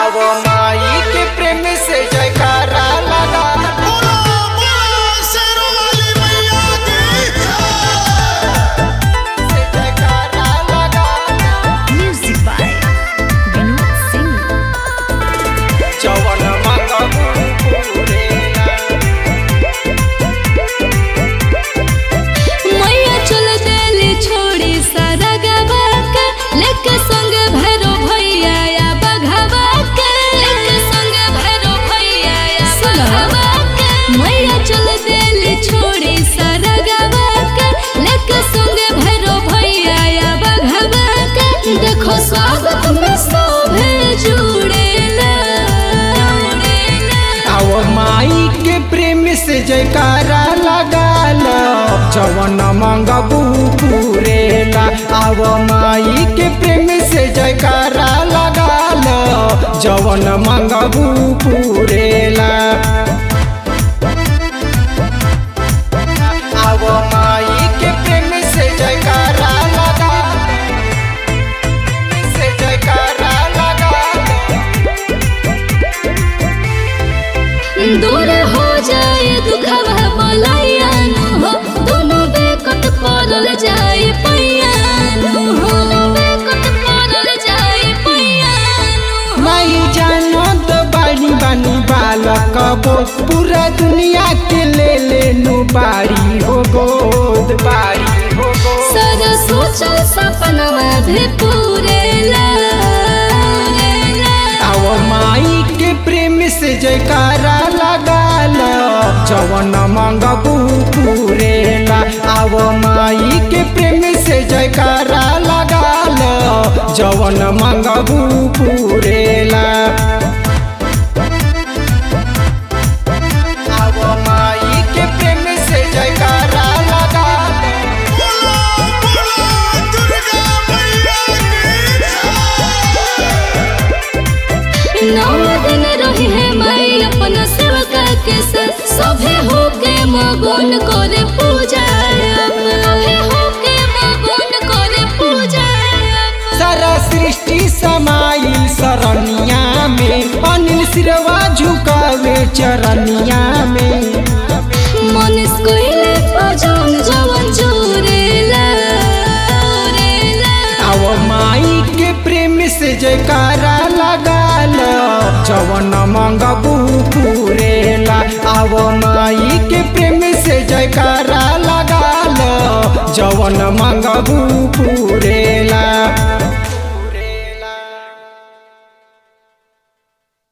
अब माई के प्रेम से जयकारा लगा से जयकारा लगा लो जवन मंगबू पूरेला। अब माई के प्रेम से जयकारा लगा लो जवन मंगबू पूरेला। अब माई के प्रेम से जयकारा लगा से जयकारा लगा दूर हो जाए दुखवा बलैयानु हो दोनों बेकत पड़ल जाए पैयानु हो बेकत पड़ल जाए पैयानु। माई जानो तो बानी बानी बालक बो पूरा दुनिया के ले लेनु बारी हो गोद बारी हो गोद। सारा सोचल सपनवा भी पूरेला। अब माई के प्रेम से जयकारा लगा लो जवन मंगबू पूरेला। अब माई के प्रेम से जयकारा लगा लो जवन मंगबू पूरेला। अब माई के प्रेम से जयकारा लगा नौ दिन रही है माई अपना सेवका के साथ सभे होके मगन करे पूजा सभे होके मगन करे पूजा। सारा सृष्टि समाई सरनिया में अनिल सिरवा झुकावे चरनिया में। मनीष कोइले भजन जवन जोरेला। अब माई के प्रेम से जयकारा लगा लो जवन मंगबू पूरेला। अब माई के प्रेम से जयकारा लगा लो जवन मंगबू पूरेला।